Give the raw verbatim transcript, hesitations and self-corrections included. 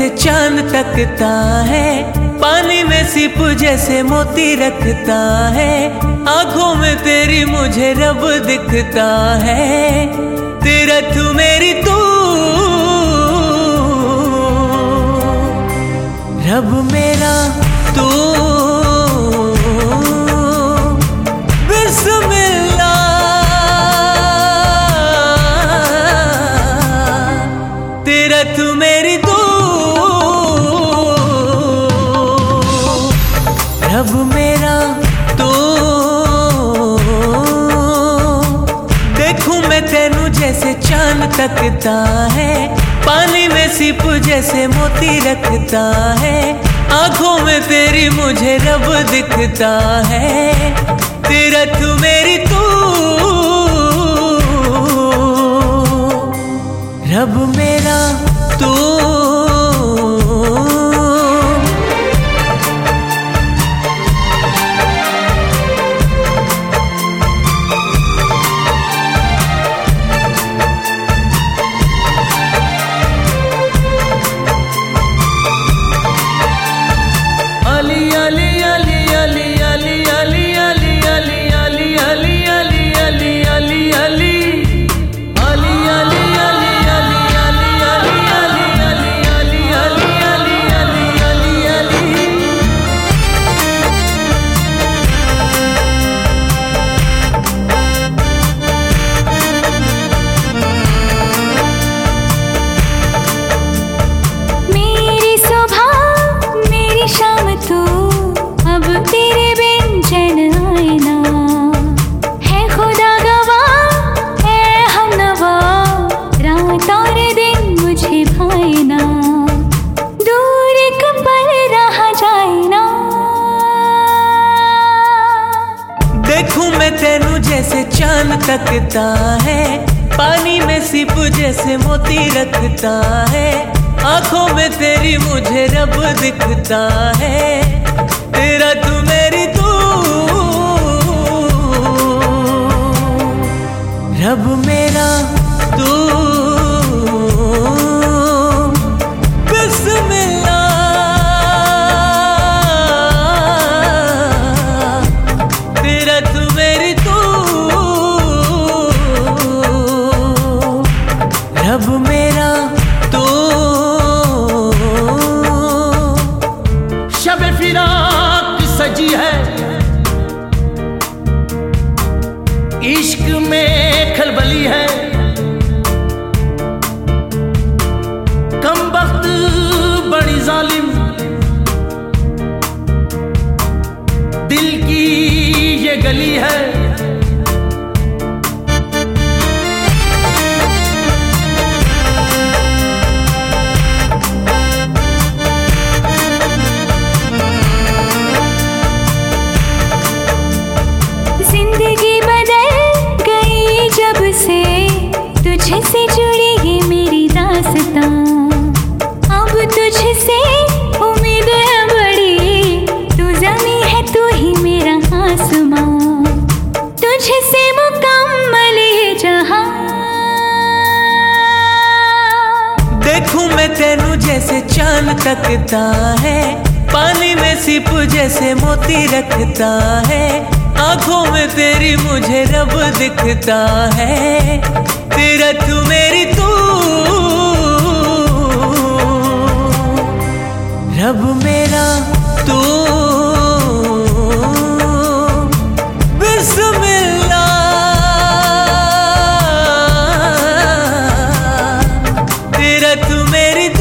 जैसे चांद तकता है, पानी में सिप जैसे मोती रखता है, आंखों में तेरी मुझे रब दिखता है। तेरा तू मेरी तू, रब मेरा तू, बिस्मिल्लाह। तेरा तू मेरी तू, रब मेरा तू। देखूं मैं तेनू जैसे चांद तकता है, पानी में सिप जैसे मोती रखता है, आंखों में तेरी मुझे रब दिखता है। तेरा तू मेरी तू, रब मेरा तू। देखूं मैं तेनू जैसे चांद तकता है, पानी में सिप जैसे मोती रखता है, आंखों में तेरी मुझे रब दिखता है। तेरा तू मेरी तू, रब मेरा तू। रब मेरा तू। शब फिराक सजी है, इश्क में खलबली है, कमबख्त बड़ी जालिम दिल की ये गली है। तुझसे जुड़ी है मेरी दास्तां, अब तुझसे उम्मीद है बड़ी, तू ज़मीं है तू ही मेरा आसमां, तुझसे मुकम्मल है जहां। देखूं मैं तेनू जैसे चांद तकता है, पानी में सिप जैसे मोती रखता है, आंखों में तेरी मुझे रब दिखता है। तेरा तू मेरी तू, रब मेरा तू। बिस्मिल्लाह। तेरा तू मेरी